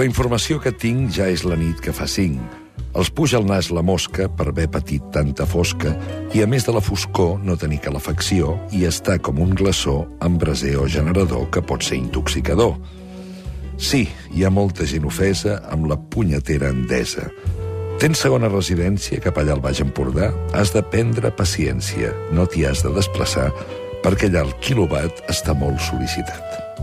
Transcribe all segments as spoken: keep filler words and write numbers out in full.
la informació que tinc ja és la nit que fa cinc. Els puja al nas la mosca per haver patit tanta fosca i, a més de la foscor, no tenir calefacció i estar com un glaçó amb braser o generador que pot ser intoxicador. Sí, hi ha molta gent ofesa amb la punyetera endesa. Tens segona residència cap allà al Baix Empordà? Has de prendre paciència, no t'hi has de desplaçar, perquè allà el quilowatt està molt sol·licitat.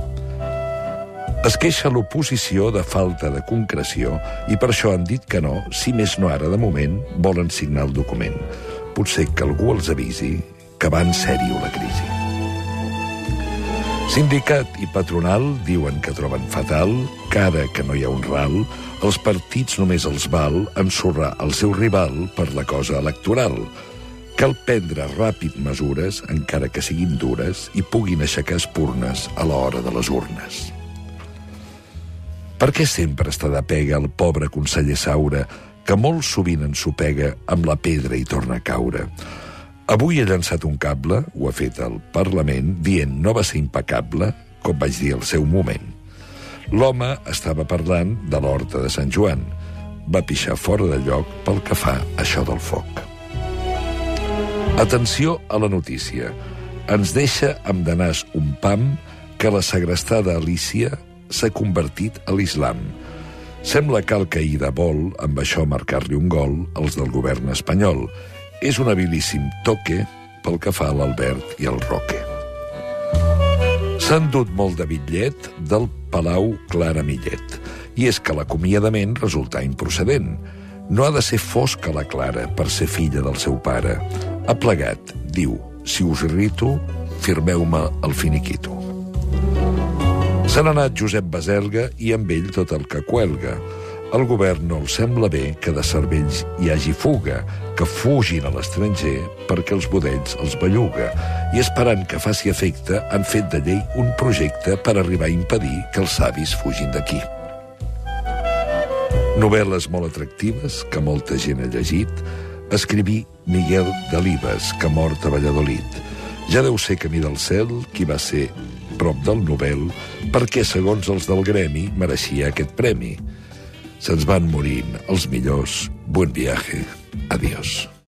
Es queixa l'oposició de falta de concreció i per això han dit que no, si més no ara de moment, volen signar el document. Potser que algú els avisi que va en sèrio la crisi. Sindicat i patronal diuen que troben fatal que ara que no hi ha un ral, els partits només els val ensorrar el seu rival per la cosa electoral. Cal prendre ràpid mesures, encara que siguin dures, i puguin aixecar espurnes a l'hora de les urnes. Per què sempre està de pega el pobre conseller Saura, que molt sovint ensopega amb la pedra i torna a caure? Avui ha llançat un cable, ho ha fet al Parlament, dient no va ser impecable, com vaig dir al seu moment. L'home estava parlant de l'horta de Sant Joan. Va pixar fora de lloc pel que fa això del foc. Atenció a la notícia. Ens deixa amb de nas un pam que la segrestada Alícia s'ha convertit a l'islam. Sembla que el Caïda vol, amb això, marcar-li un gol als del govern espanyol. És un habilíssim toque pel que fa a l'Albert i al Roque. S'han dut molt de bitllet del Palau Clara Millet. I és que l'acomiadament resulta improcedent. No ha de ser fosca la Clara per ser filla del seu pare. Ha plegat, diu, si us irrito, firmeu-me el finiquito. Se n'ha anat Josep Baselga i amb ell tot el que cuelga. Al govern no els sembla bé que de cervells hi hagi fuga, que fugin a l'estranger perquè els budells els belluga. I esperant que faci efecte, han fet de llei un projecte per arribar a impedir que els savis fugin d'aquí. Novel·les molt atractives, que molta gent ha llegit, escriví Miguel Delibes, que ha mort a Valladolid. Ja deu ser camí del cel qui va ser prop del Nobel, perquè, segons els del gremi, mereixia aquest premi. Se'ns van morint els millors. Buen viaje. Adiós.